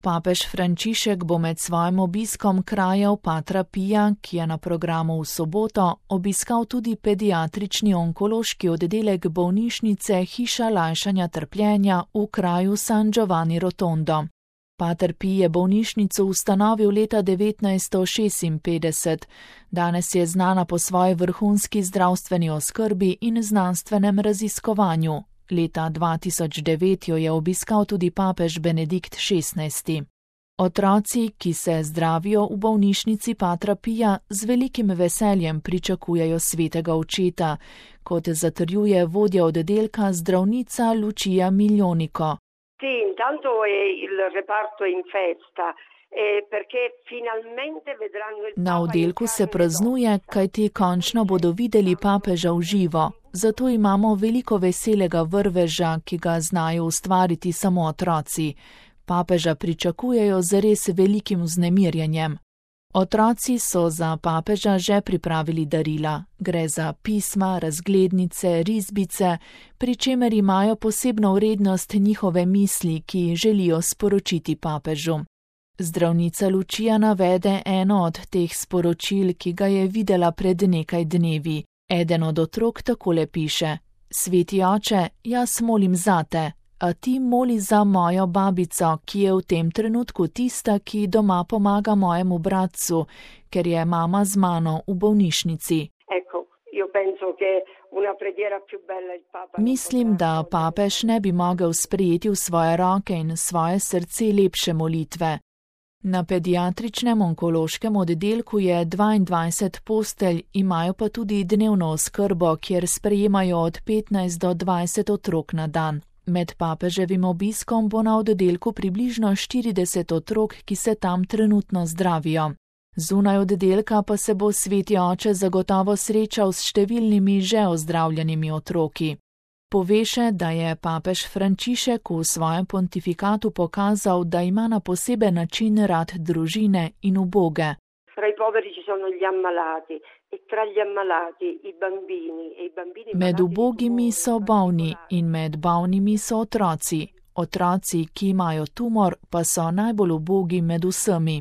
Papež Frančišek bo med svojim obiskom krajev Patra Pija, ki je na programu v soboto, obiskal tudi pediatrični onkološki oddelek bolnišnice Hiša lajšanja trpljenja v kraju San Giovanni Rotondo. Pater Pij je bolnišnico ustanovil leta 1956. Danes je znana po svoji vrhunski zdravstveni oskrbi in znanstvenem raziskovanju. Leta 2009 jo je obiskal tudi papež Benedikt XVI. Otroci, ki se zdravijo v bolnišnici Patra Pija, z velikim veseljem pričakujejo svetega očeta, kot zatrjuje vodja oddelka zdravnica Lucia Miglionico. Sì, intanto il reparto in festa. Na oddelku se praznuje, kajti končno bodo videli papeža v živo. Zato imamo veliko veselega vrveža, ki ga znajo ustvariti samo otroci. Papeža pričakujejo z res velikim vznemirjenjem. Otroci so za papeža že pripravili darila. Gre za pisma, razglednice, risbice, pri čemer imajo posebno vrednost njihove misli, ki želijo sporočiti papežu. Zdravnica Lucia navede eno od teh sporočil, ki ga je videla pred nekaj dnevi. Eden od otrok takole piše: Sveti oče, jaz molim zate, a ti moli za mojo babico, ki je v tem trenutku tista, ki doma pomaga mojemu bratcu, ker je mama z mano v bolnišnici. Mislim, da papež ne bi mogel sprejeti v svoje roke in svoje srce lepše molitve. Na pediatričnem onkološkem oddelku je 22 postelj, imajo pa tudi dnevno oskrbo, kjer sprejemajo od 15 do 20 otrok na dan. Med papeževim obiskom bo na oddelku približno 40 otrok, ki se tam trenutno zdravijo. Zunaj oddelka pa se bo sveti oče zagotovo srečal s številnimi že ozdravljenimi otroki. Pove še, da je papež Frančišek v svojem pontifikatu pokazal, da ima na poseben način rad družine in uboge. Med ubogimi so bolni in med bolnimi so otroci. Otroci, ki imajo tumor, pa so najbolj ubogi med vsemi.